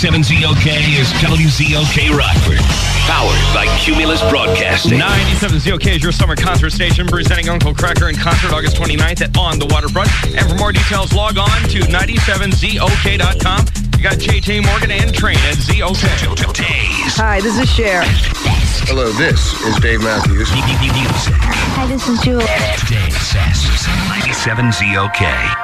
97ZOK is WZOK Rockford. Powered by Cumulus Broadcasting. 97ZOK is your summer concert station, presenting Uncle Cracker in concert August 29th at On the Waterfront. And for more details, log on to 97ZOK.com. You got JT Morgan and Train at ZOK. Hi, this is Cher. Hello, this is Dave Matthews. Hi, this is Julie. Dave Sass, 97ZOK.